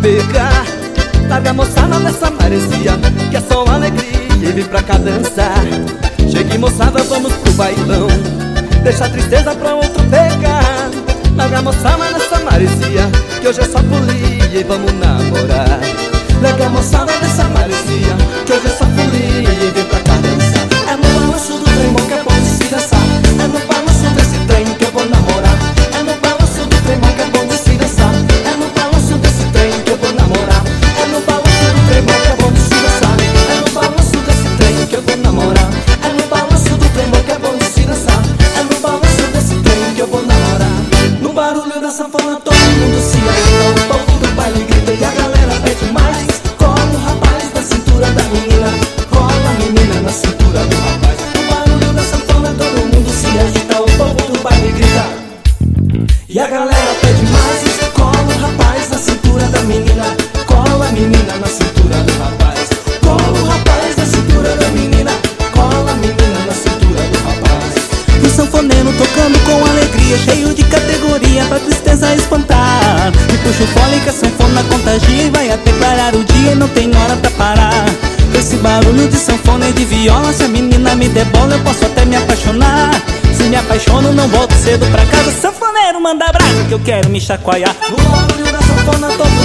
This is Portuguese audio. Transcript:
pegar. Larga a moçada dessa maresia, que é só alegria e vem pra cá dançar. Chegue moçada, vamos pro bailão, deixa a tristeza pra outro pegar. Larga a moçada dessa maresia, que hoje é só folia e vamos namorar. Larga a moçada dessa maresia, que hoje é só folia e vem pra cá dançar. É no balanço do trem bom que é bom de se dançar. É no balanço desse trem que eu vou namorar. É no balanço do trem bom que é bom de se dançar. É no balanço desse trem que eu vou namorar. É no balanço do trem bom que é bom de se dançar. É no balanço desse trem que eu vou namorar. É no balanço do trem bom que é bom de se dançar. É no balanço desse trem que eu vou namorar. No barulho da sanfona todo mundo se agita. O povo do baile grita e a galera pede mais. Cola o rapaz na cintura da menina, cola a menina na cintura do rapaz. No barulho da sanfona todo mundo se agita. O povo do baile grita e a galera pede mais. Cola o rapaz na cintura da menina, cola a menina na cintura do rapaz. Cola o rapaz na cintura da menina, cola a menina na cintura do rapaz. E o sanfoneiro tocando com alegria, cheio de categoria pra tristeza espantar. E puxa o fole que a sanfona contagia e vai até clarar o dia e não tem hora pra parar. Com esse barulho de sanfona e de viola, se a menina me der bola eu posso até me apaixonar. Se me apaixono não volto cedo pra casa. Sanfoneiro manda brasa que eu quero me chacoalhar. No barulho da sanfona todo